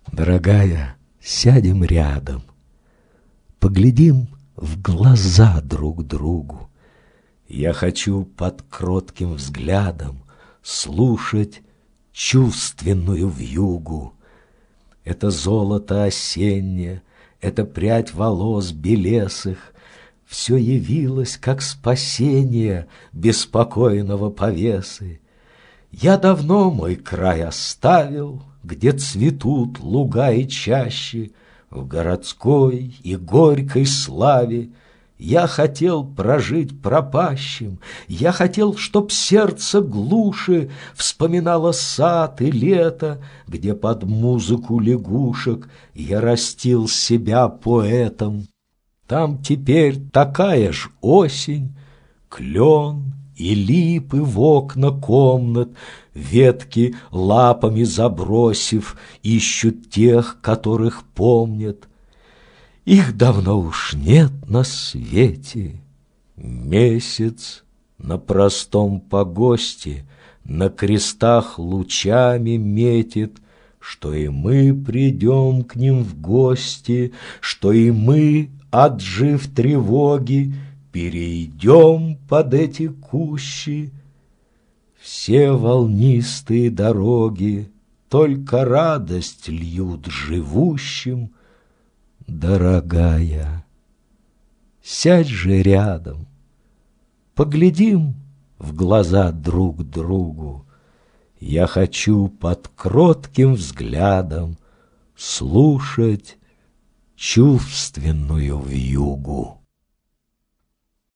Дорогая, сядем рядом, поглядим в глаза друг другу. Я хочу под кротким взглядом слушать чувственную вьюгу. Это золото осеннее, это прядь волос белесых, все явилось, как спасение беспокойного повесы. Я давно мой край оставил, где цветут луга и чащи, в городской и горькой славе. Я хотел прожить пропащим, я хотел, чтоб сердце глуше вспоминало сад и лето, где под музыку лягушек я растил себя поэтом. Там теперь такая ж осень, клен и липы в окна комнат, ветки лапами забросив, ищут тех, которых помнят. Их давно уж нет на свете. Месяц на простом погосте на крестах лучами метит, что и мы придем к ним в гости, что и мы, отжив тревоги, перейдем под эти кущи. Все волнистые дороги только радость льют живущим. Дорогая, сядь же рядом, поглядим в глаза друг другу. Я хочу под кротким взглядом слушать чувственную вьюгу.